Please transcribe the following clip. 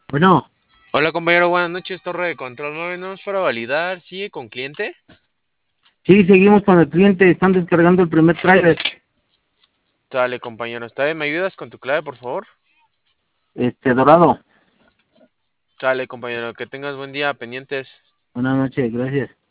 Bueno, Hola compañero, buenas noches, torre de control 9, no es para validar, ¿sigue con cliente? sí, seguimos con el cliente, están descargando el primer tráiler, Dale compañero, ¿está bien? ¿Me ayudas con tu clave, por favor? Dorado. Dale compañero, que tengas buen día, pendientes. Buenas noches, gracias.